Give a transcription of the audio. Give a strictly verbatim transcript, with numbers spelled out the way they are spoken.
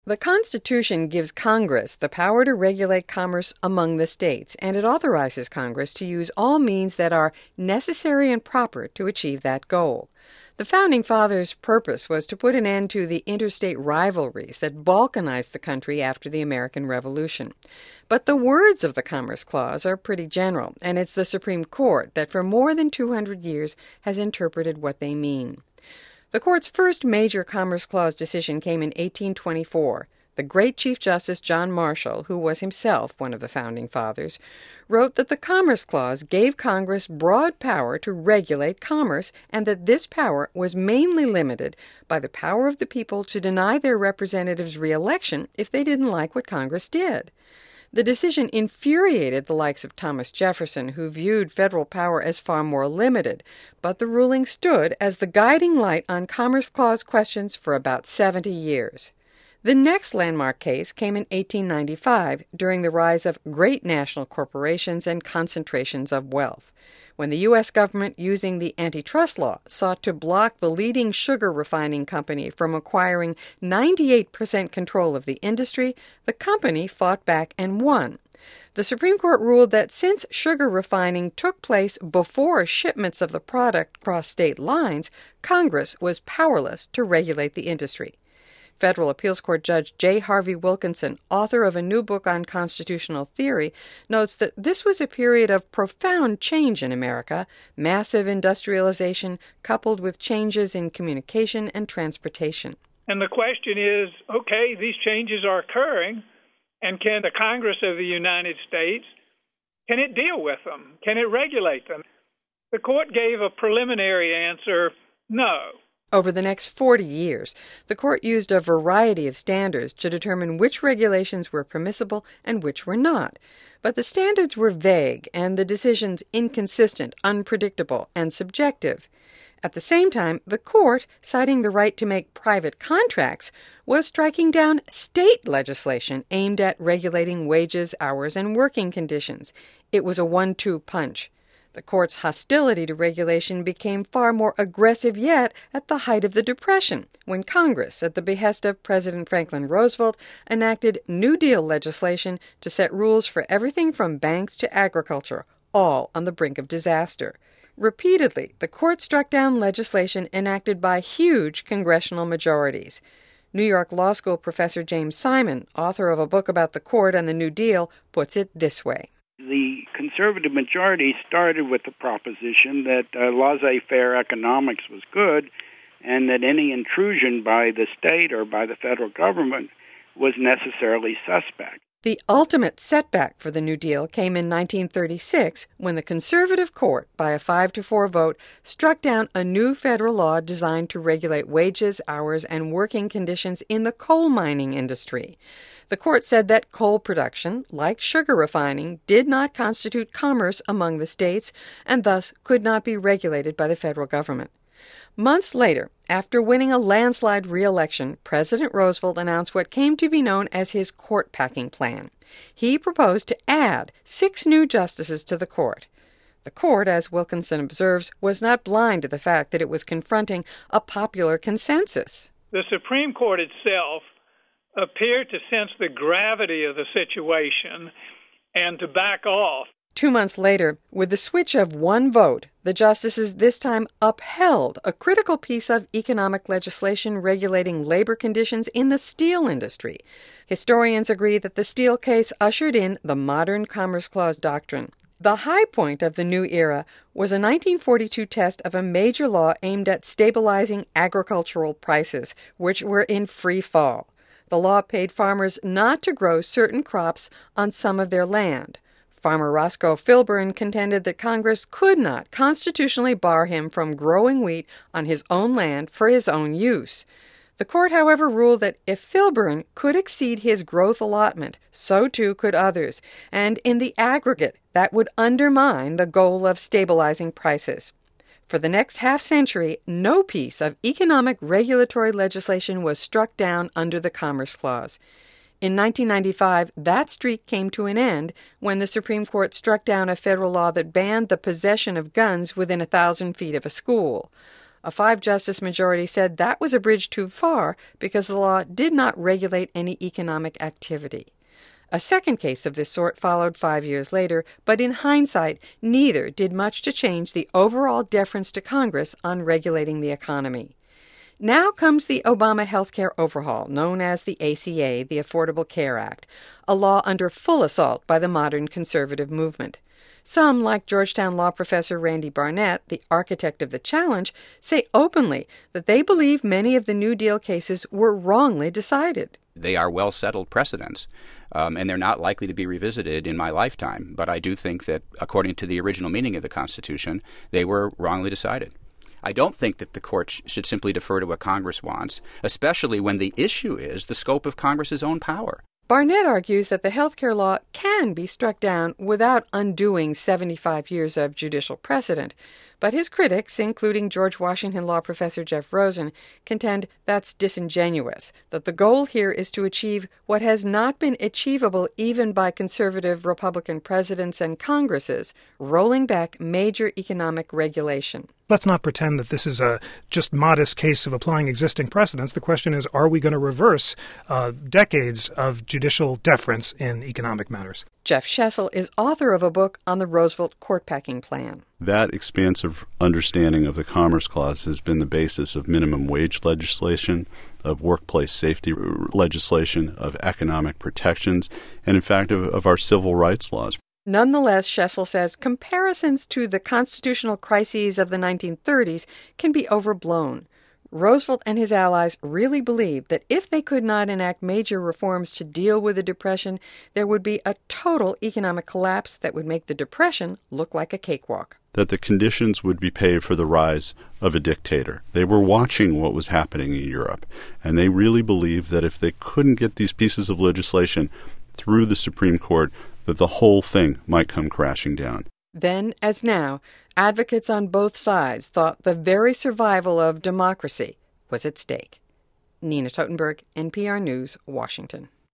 The Constitution gives Congress the power to regulate commerce among the states, and it authorizes Congress to use all means that are necessary and proper to achieve that goal. The Founding Fathers' purpose was to put an end to the interstate rivalries that balkanized the country after the American Revolution. But the words of the Commerce Clause are pretty general, and it's the Supreme Court that for more than two hundred years has interpreted what they mean. The Court's first major Commerce Clause decision came in eighteen twenty-four. The great Chief Justice John Marshall, who was himself one of the Founding Fathers, wrote that the Commerce Clause gave Congress broad power to regulate commerce and that this power was mainly limited by the power of the people to deny their representatives re-election if they didn't like what Congress did. The decision infuriated the likes of Thomas Jefferson, who viewed federal power as far more limited, but the ruling stood as the guiding light on Commerce Clause questions for about seventy years. The next landmark case came in eighteen ninety-five, during the rise of great national corporations and concentrations of wealth, when the U S government, using the antitrust law, sought to block the leading sugar refining company from acquiring ninety-eight percent control of the industry. The company fought back and won. The Supreme Court ruled that since sugar refining took place before shipments of the product crossed state lines, Congress was powerless to regulate the industry. Federal Appeals Court Judge J. Harvey Wilkinson, author of a new book on constitutional theory, notes that this was a period of profound change in America, massive industrialization coupled with changes in communication and transportation. And the question is, okay, these changes are occurring, and can the Congress of the United States, can it deal with them? Can it regulate them? The court gave a preliminary answer, no. Over the next forty years, the court used a variety of standards to determine which regulations were permissible and which were not. But the standards were vague and the decisions inconsistent, unpredictable, and subjective. At the same time, the court, citing the right to make private contracts, was striking down state legislation aimed at regulating wages, hours, and working conditions. It was a one two punch. The court's hostility to regulation became far more aggressive yet at the height of the Depression, when Congress, at the behest of President Franklin Roosevelt, enacted New Deal legislation to set rules for everything from banks to agriculture, all on the brink of disaster. Repeatedly, the court struck down legislation enacted by huge congressional majorities. New York Law School professor James Simon, author of a book about the court and the New Deal, puts it this way. The conservative majority started with the proposition that uh, laissez-faire economics was good and that any intrusion by the state or by the federal government was necessarily suspect. The ultimate setback for the New Deal came in nineteen thirty-six when the conservative court, by a five to four vote, struck down a new federal law designed to regulate wages, hours, and working conditions in the coal mining industry. The court said that coal production, like sugar refining, did not constitute commerce among the states and thus could not be regulated by the federal government. Months later, after winning a landslide re-election, President Roosevelt announced what came to be known as his court-packing plan. He proposed to add six new justices to the court. The court, as Wilkinson observes, was not blind to the fact that it was confronting a popular consensus. The Supreme Court itself appeared to sense the gravity of the situation and to back off. Two months later, with the switch of one vote, the justices this time upheld a critical piece of economic legislation regulating labor conditions in the steel industry. Historians agree that the steel case ushered in the modern Commerce Clause doctrine. The high point of the new era was a nineteen forty-two test of a major law aimed at stabilizing agricultural prices, which were in free fall. The law paid farmers not to grow certain crops on some of their land. Farmer Roscoe Filburn contended that Congress could not constitutionally bar him from growing wheat on his own land for his own use. The court, however, ruled that if Filburn could exceed his growth allotment, so too could others, and in the aggregate, that would undermine the goal of stabilizing prices. For the next half-century, no piece of economic regulatory legislation was struck down under the Commerce Clause. In nineteen ninety-five, that streak came to an end when the Supreme Court struck down a federal law that banned the possession of guns within a thousand feet of a school. A five-justice majority said that was a bridge too far because the law did not regulate any economic activity. A second case of this sort followed five years later, but in hindsight, neither did much to change the overall deference to Congress on regulating the economy. Now comes the Obama healthcare overhaul, known as the A C A, the Affordable Care Act, a law under full assault by the modern conservative movement. Some, like Georgetown law professor Randy Barnett, the architect of the challenge, say openly that they believe many of the New Deal cases were wrongly decided. They are well-settled precedents, um, and they're not likely to be revisited in my lifetime. But I do think that, according to the original meaning of the Constitution, they were wrongly decided. I don't think that the court sh- should simply defer to what Congress wants, especially when the issue is the scope of Congress's own power. Barnett argues that the health care law can be struck down without undoing seventy-five years of judicial precedent. But his critics, including George Washington law professor Jeff Rosen, contend that's disingenuous, that the goal here is to achieve what has not been achievable even by conservative Republican presidents and Congresses, rolling back major economic regulation. Let's not pretend that this is a just modest case of applying existing precedents. The question is, are we going to reverse uh, decades of judicial deference in economic matters? Jeff Schessel is author of a book on the Roosevelt court-packing plan. That expansive understanding of the Commerce Clause has been the basis of minimum wage legislation, of workplace safety legislation, of economic protections, and in fact of, of our civil rights laws. Nonetheless, Schessel says comparisons to the constitutional crises of the nineteen thirties can be overblown. Roosevelt and his allies really believed that if they could not enact major reforms to deal with the Depression, there would be a total economic collapse that would make the Depression look like a cakewalk. That the conditions would be paved for the rise of a dictator. They were watching what was happening in Europe, and they really believed that if they couldn't get these pieces of legislation through the Supreme Court, that the whole thing might come crashing down. Then, as now, advocates on both sides thought the very survival of democracy was at stake. Nina Totenberg, N P R News, Washington.